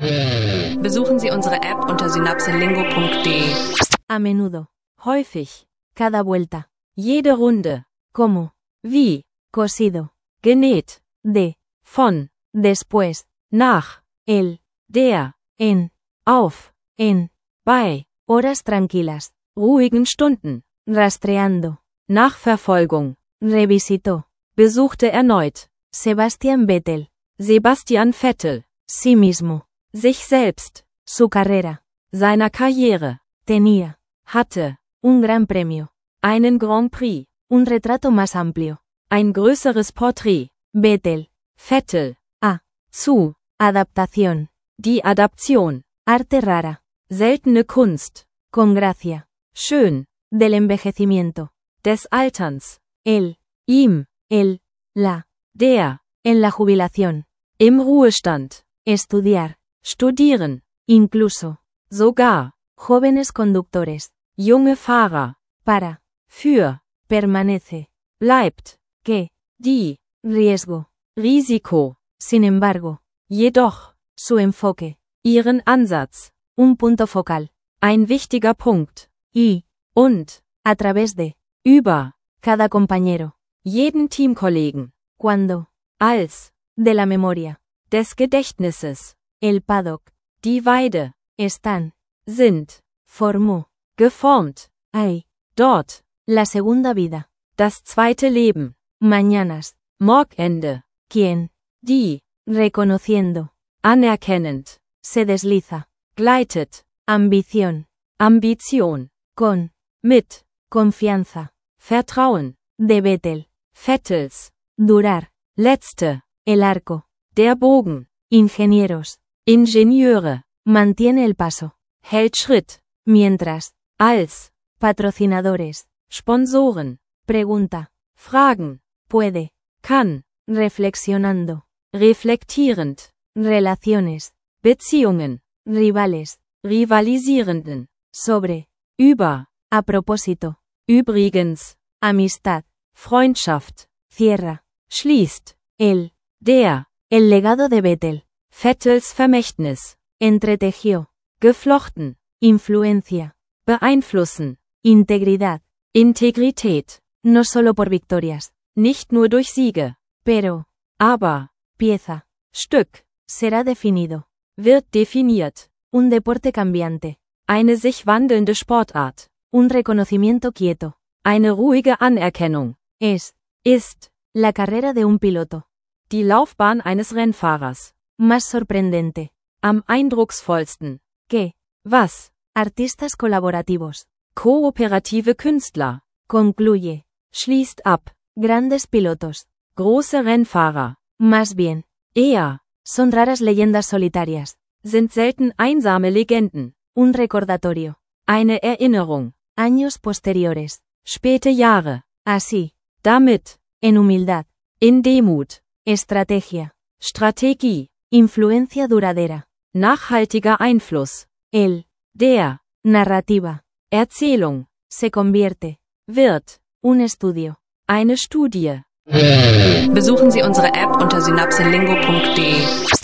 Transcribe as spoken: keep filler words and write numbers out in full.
Besuchen Sie unsere App unter synapselingo punkt de. A menudo. Häufig. Cada vuelta. Jede Runde. Como. Wie. Cosido. Genäht. De. Von. Después. Nach. El. Der. En. Auf. En. Bei. Horas tranquilas. Ruhigen Stunden. Rastreando. Nachverfolgung. Revisitó. Besuchte erneut. Sebastian Vettel. Sebastian Vettel. Sí mismo. Sich selbst. Su carrera. Seiner Karriere. Tenía. Hatte. Un gran premio. Einen Grand Prix. Un retrato más amplio. Ein größeres Porträt. Vettel. Vettel. A. Zu. Adaptación. Die Adaption. Arte rara. Seltene Kunst. Con gracia. Schön. Del envejecimiento. Des Alterns. El. Ihm. El. La. Der. En la jubilación. Im Ruhestand. Estudiar. Studieren. Incluso. Sogar. Jóvenes conductores. Junge Fahrer. Para. Für. Permanece. Bleibt. Que. Die. Riesgo. Risiko. Sin embargo. Jedoch. Su enfoque. Ihren Ansatz. Un punto focal. Ein wichtiger Punkt. Y. Und. A través de. Über. Cada compañero. Jeden Teamkollegen. Cuando. Als. De la memoria. Des Gedächtnisses. El paddock. Die Weide. Están. Sind. Formó. Geformt. Hay. Dort. La segunda vida. Das zweite Leben. Mañanas. Morgende. Quien. Die. Reconociendo. Anerkennend. Se desliza. Gleitet. Ambición. Ambition. Con. Mit. Confianza. Vertrauen. De Vettel. Vettels. Durar. Letzte. El arco. Der Bogen. Ingenieros. Ingenieure. Mantiene el paso. Hält Schritt. Mientras. Als. Patrocinadores. Sponsoren. Pregunta. Fragen. Puede. Kann. Reflexionando. Reflektierend. Relaciones. Beziehungen. Rivales. Rivalisierenden. Sobre. Über. A propósito. Übrigens. Amistad. Freundschaft. Cierra. Schließt. El. Der. El legado de Vettel. Vettels Vermächtnis. Entretejió. Geflochten. Influencia. Beeinflussen. Integridad. Integrität. No solo por victorias. Nicht nur durch Siege. Pero. Aber. Pieza. Stück. Será definido. Wird definiert. Un deporte cambiante. Eine sich wandelnde Sportart. Un reconocimiento quieto. Eine ruhige Anerkennung. Es. Ist. La carrera de un piloto. Die Laufbahn eines Rennfahrers. Más sorprendente. Am eindrucksvollsten. Que. Was. Artistas colaborativos. Kooperative Künstler. Concluye. Schließt ab. Grandes pilotos. Große Rennfahrer. Más bien. Eher. Son raras leyendas solitarias. Sind selten einsame Legenden. Un recordatorio. Eine Erinnerung. Años posteriores. Späte Jahre. Así. Damit. En humildad. In Demut. Estrategia. Strategie. Influencia duradera. Nachhaltiger Einfluss. El. Der. Narrativa. Erzählung. Se convierte. Wird. Un estudio. Eine Studie. Besuchen Sie unsere App unter synapselingo punkt de.